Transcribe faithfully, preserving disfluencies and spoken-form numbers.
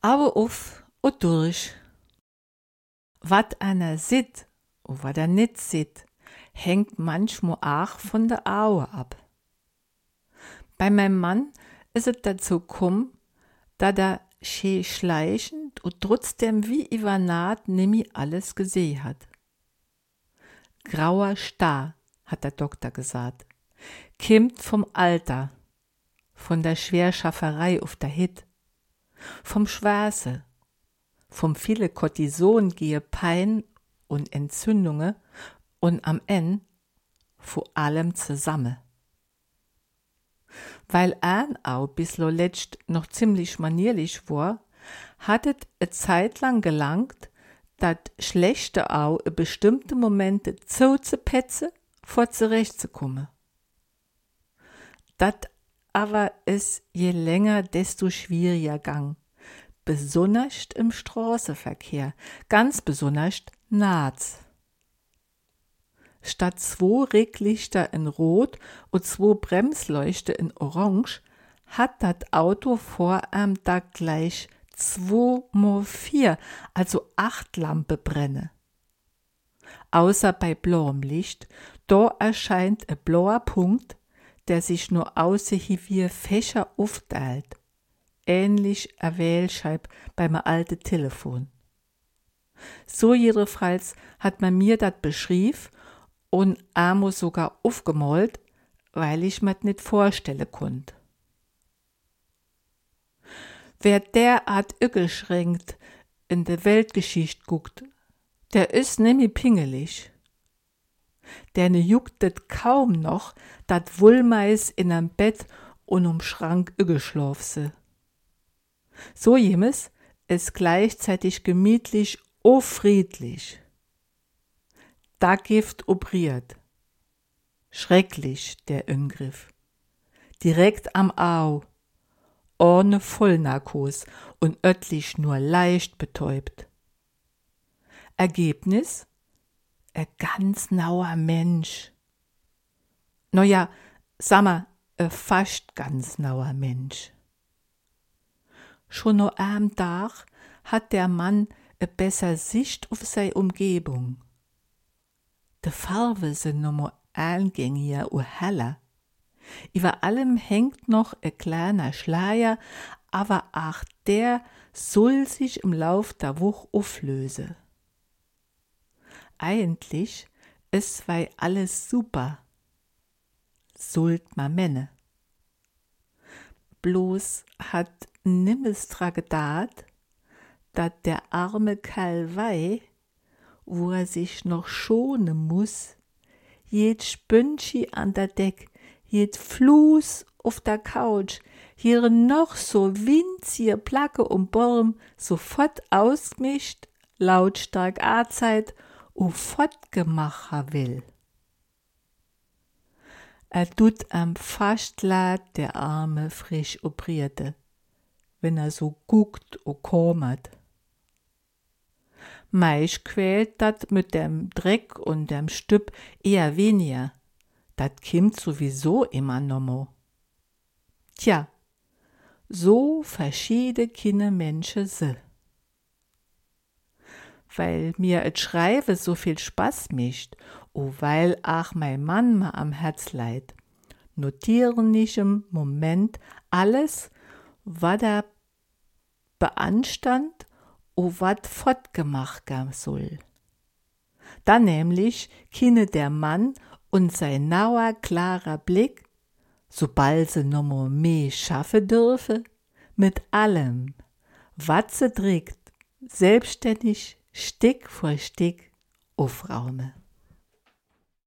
aber auf und durch. Wat einer sieht und wat er nicht sieht, hängt manchmal auch von der Auge ab. Bei meinem Mann ist es dazu gekommen, da er schön schleichend und trotzdem wie über Naht nimmi alles gesehen hat. Grauer Star, hat der Doktor gesagt, kimmt vom Alter, von der Schwerschafferei auf der Hit, vom Schwarze, vom viele Cortison gehe Pein und Entzündungen und am Ende vor allem zusammen. Weil er auch bis letzt noch ziemlich manierlich war, hat es eine Zeit lang gelangt, dass schlechte auch in bestimmte Momente zuzupetzen, vor zurechtzukommen. Das aber ist je länger, desto schwieriger gang, besonders im Straßenverkehr, ganz besonders nachts. Statt zwei Reglichter in Rot und zwei Bremsleuchte in Orange hat das Auto vor ihm da gleich zwei mal vier, also acht Lampe brenne. Außer bei blauem Licht, da erscheint ein blauer Punkt, der sich nur außer wie Fächer aufteilt. Ähnlich a Wählscheib beim alten Telefon. So jedenfalls hat man mir dat beschrieb und amo sogar aufgemalt, weil ich mir's nicht vorstellen konnt. Wer derart überschränkt in der Weltgeschichte guckt, der ist nemmi pingelig. Der ne juckt det kaum noch, dat Wullmeis in am Bett und um Schrank überschlafse. So jemes ist gleichzeitig gemütlich o friedlich. Da Gift obriert. Schrecklich der Ingriff. Direkt am Au, ohne Vollnarkos und örtlich nur leicht betäubt. Ergebnis? Ein ganz nauer Mensch. No ja, sag mal, ein fast ganz nauer Mensch. Schon no am Tag hat der Mann e besser Sicht auf sei Umgebung. De Farbe sind no mo eingängiger und heller. Über allem hängt noch e kleiner Schleier, aber auch der soll sich im Lauf der Woche auflösen. Eigentlich ist wei alles super. Sollt ma menne. Bloß hat nimmes tragedat, dat der arme Kerl wei, wo er sich noch schonen muss, jed Spüntschi an der Deck, jed Fluss auf der Couch, hier noch so winzige Placke um Borm sofort ausgemischt, lautstark A-Zeit u fortgemacher will. Er tut am fast leid, der arme, frisch operierte, wenn er so guckt o kommert. Meich quält dat mit dem Dreck und dem Stüpp eher weniger. Dat kimmt sowieso immer nommo. Tja, so verschiede kinne Menschen se. Weil mir et Schreibe so viel Spaß mischt, o weil ach mein Mann ma am Herz leid, notieren ich im Moment alles, wat er beanstand o wat fortgemacht gam soll. Dann nämlich kinne der Mann und sein nauer, klarer Blick, sobald se nommo mehr schaffe dürfe, mit allem, wat se trägt, selbstständig Stick vor Stick aufraume.